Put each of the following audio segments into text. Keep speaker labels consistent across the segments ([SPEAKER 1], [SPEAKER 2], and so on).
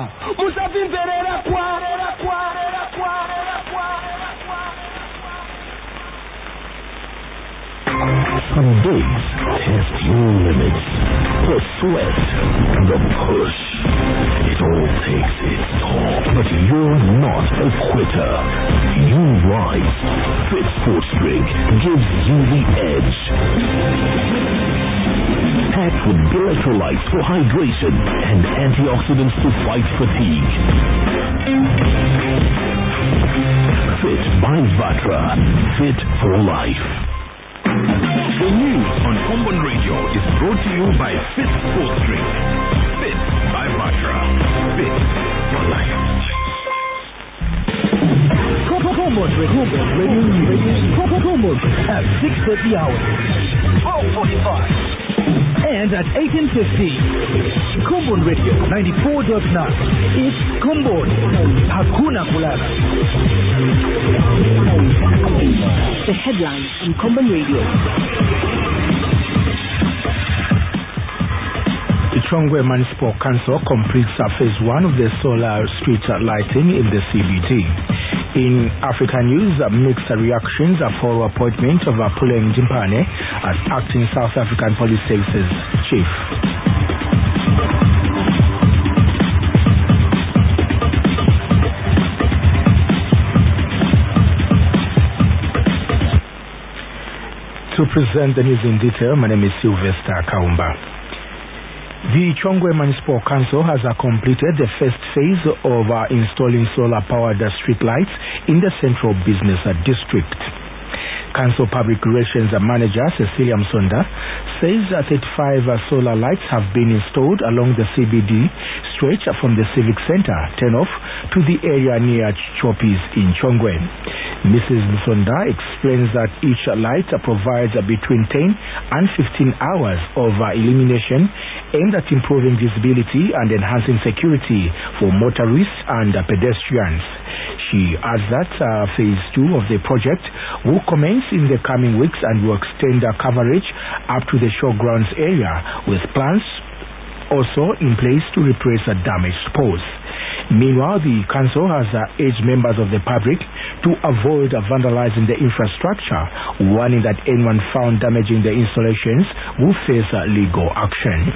[SPEAKER 1] kwa musavimverera kwa
[SPEAKER 2] Some days test your limits. The sweat, the push, it all takes its toll. But you're not a quitter. You rise. Fit Sports Drink gives you the edge. Packed with electrolytes for hydration and antioxidants to fight fatigue. Fit by Vatra. Fit for life. The news on Common Radio is brought to you by Fit Sports Drink. Fit by Vatra. Fit for life.
[SPEAKER 3] Common Radio at 6:30 hours, 12:45, and at 18:50. Common Radio 94.9. It's Common. Hakuna Kulala.
[SPEAKER 4] The headlines on Common Radio.
[SPEAKER 5] The Chongwe Municipal Council completes phase 1 of the solar street lighting in the CBD. In African news, mixed reactions for appointment of Puleng Jimpane as acting South African Police Services Chief. To present the news in detail, my name is Sylvester Kaumba. The Chongwe Municipal Council has completed the first phase of installing solar-powered streetlights in the central business district. Council Public Relations Manager Cecilia Msonda says 35 solar lights have been installed along the CBD stretch from the Civic Center turn-off to the area near Choppies in Chongwe. Mrs. Msonda explains that each light provides between 10 and 15 hours of illumination aimed at improving visibility and enhancing security for motorists and pedestrians. She adds that phase 2 of the project will commence in the coming weeks and will extend coverage up to the showgrounds area, with plans also in place to replace damaged poles. Meanwhile, the council has urged members of the public to avoid vandalizing the infrastructure, warning that anyone found damaging the installations will face legal action.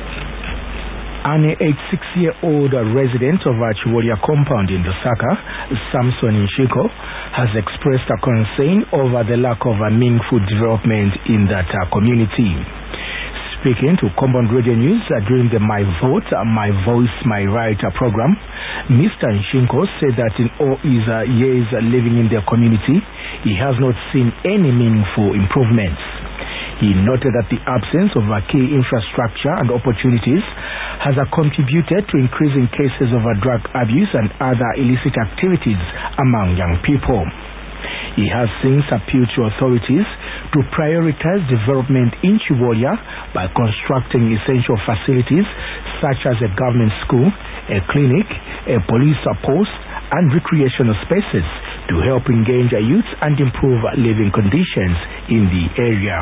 [SPEAKER 5] An 86-year-old resident of Chiwolia compound in Lusaka, Samson Nshiko, has expressed a concern over the lack of meaningful development in that community. Speaking to Common Radio News during the My Vote, My Voice, My Right program, Mr. Nshinko said that in all his years living in the community, he has not seen any meaningful improvements. He noted that the absence of key infrastructure and opportunities has contributed to increasing cases of drug abuse and other illicit activities among young people. He has since appealed to authorities to prioritize development in Chiwolia by constructing essential facilities such as a government school, a clinic, a police post, and recreational spaces to help engage youth and improve living conditions in the area.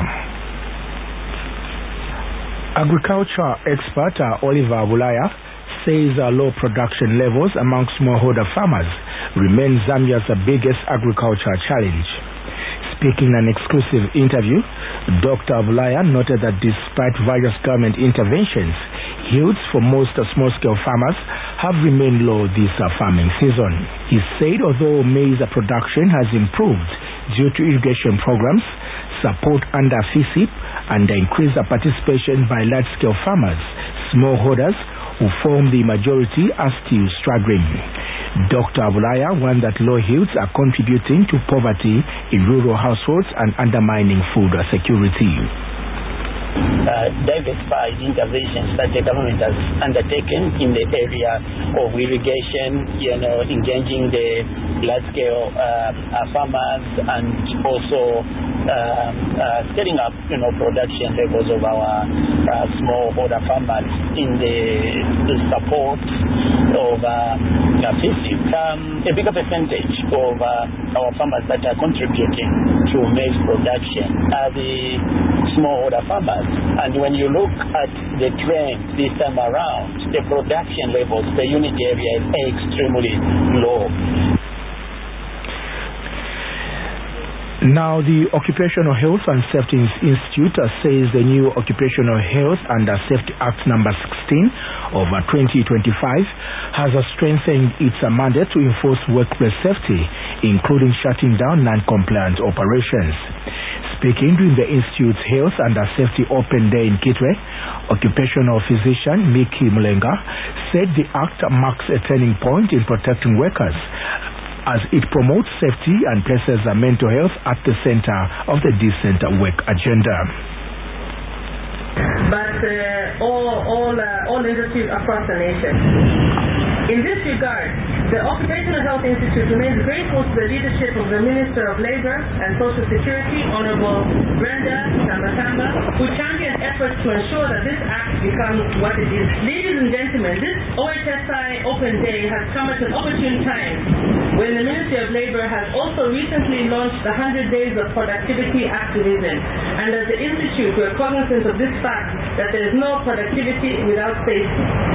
[SPEAKER 5] Agriculture expert Oliver Bulaya says low production levels among smallholder farmers remain Zambia's biggest agriculture challenge. Speaking in an exclusive interview, Dr. Bulaya noted that despite various government interventions, yields for most small-scale farmers have remained low this farming season. He said although maize production has improved due to irrigation programs, support under FISIP, and increased participation by large-scale farmers, smallholders who form the majority are still struggling. Dr. Bulaya warned that low yields are contributing to poverty in rural households and undermining food security.
[SPEAKER 6] Diversified interventions that the government has undertaken in the area of irrigation, engaging the large-scale farmers, and also setting up, production levels of our smallholder farmers in the support of a bigger percentage of our farmers that are contributing to maize production. The smallholder farmers. And when you look at the trend this time around, the production levels per unit area is extremely low.
[SPEAKER 5] Now, the Occupational Health and Safety Institute says the new Occupational Health and Safety Act number 16 of 2025 has strengthened its mandate to enforce workplace safety, including shutting down non-compliant operations. Speaking during the Institute's Health and Safety Open Day in Kitwe, occupational physician Miki Mulenga said the act marks a turning point in protecting workers as it promotes safety and places mental health at the center of the decent work agenda.
[SPEAKER 7] But all industries across the nation. In this regard, the Occupational Health Institute remains grateful to the leadership of the Minister of Labour and Social Security, Honourable Brenda Kambakamba, who championed efforts to ensure that this act becomes what it is. Ladies and gentlemen, this OHSI Open Day has come at an opportune time when the Ministry of Labour has also recently launched the 100 Days of Productivity Activism. And as the Institute, we are cognizant of this fact that there is no productivity without safety.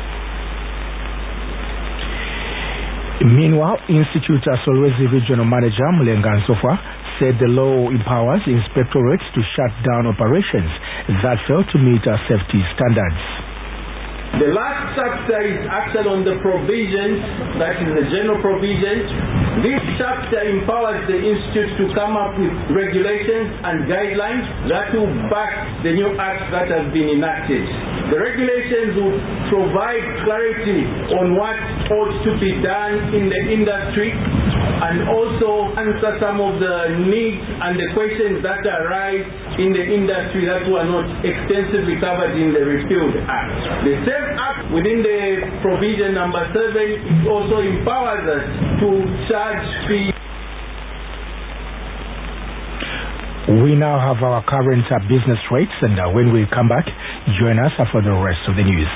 [SPEAKER 5] Meanwhile, Institute Solwezi Regional Manager Mulenga Nsofwa said the law empowers inspectorates to shut down operations that fail to meet safety standards.
[SPEAKER 1] The last chapter is actually on the provisions, that is the general provisions. This chapter empowers the Institute to come up with regulations and guidelines that will back the new acts that have been enacted. The regulations will provide clarity on what ought to be done in the industry and also answer some of the needs and the questions that arise in the industry that were not extensively covered in the repealed Act. The same Act within the provision number 7 it also empowers us to charge fees.
[SPEAKER 5] We now have our current business rates, and when we come back, join us for the rest of the news.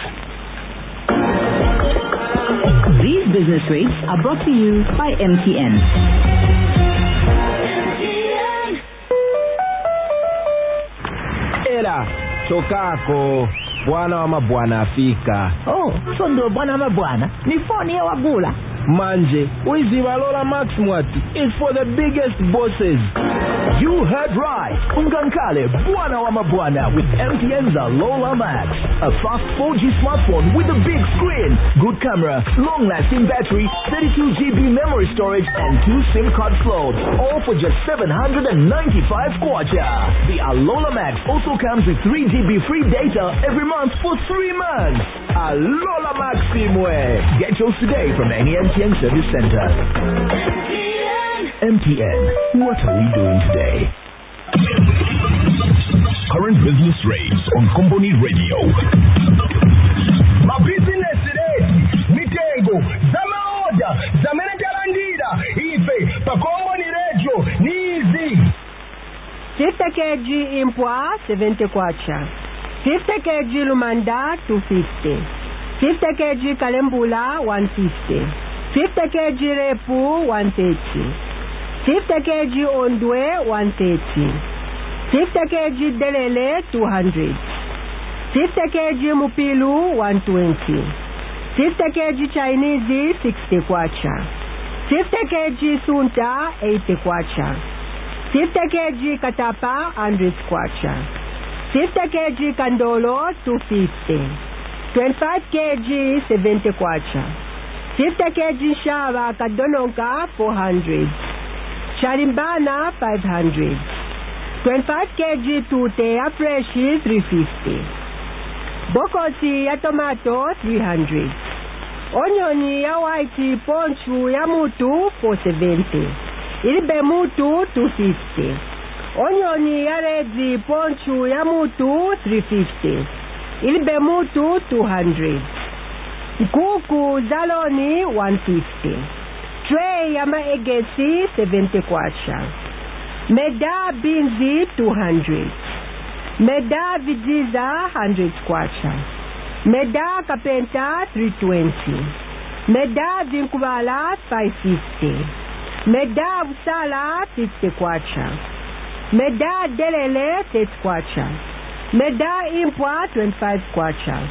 [SPEAKER 4] These business rates are brought to you by MTN.
[SPEAKER 3] Ela, chokako, bwana wa mabwana afika.
[SPEAKER 8] Oh, so ndo bwana wa mabwana? Ni phone ya wagula.
[SPEAKER 3] Manje, uiziva Lola Max mwati is for the biggest bosses.
[SPEAKER 9] You heard right. Ungankale Bwana wa Mabwana with MTN's Lola Max. A fast 4G smartphone with a big screen, good camera, long-lasting battery, 32GB memory storage and 2 SIM card slots. All for just 795 kwacha. The Lola Max also comes with 3GB free data every month for 3 months. Lola Max Simwe. Get yours today from any MTN service center. MTN, what are we doing today?
[SPEAKER 2] Current business rates on Company Radio.
[SPEAKER 1] My business today, Mitengo, Zama Order, Zamena Jalandida, Ife, pa Company Radio, Nizi.
[SPEAKER 10] 50 kg impwa 70 kwacha. 50 kg lumanda 250. 50 kg kalembula 150. 50 kg repu 130. 50 kg ondwe 130. 50 kg delele 200. 50 kg mupilu 120. 50 kg Chinese 60 kwacha. 50 kg sunta 80 kwacha. 50 kg katapa 100 kwacha. 50 kg kandolo 250. 25 kg 70 kwacha. 50 kg shava kadononka 400. Sharimbana 500. 25 kg tute ya fresh 350. Bokosi ya tomato 300. Onioni ya white ponchu ya mutu 470. Ilibe mutu 250. Onioni ya red ponchu ya mutu 350. Ilibe mutu 200. Kuku zaloni 150. Tray ya maegesi 70 kwacha. Meda binzi 200. Meda vijiza 100 kwacha. Meda kapenta 320. Meda vinkubala 550. Meda usala 50 kwacha. Meda delele 30 kwacha. Meda impwa 25 kwacha.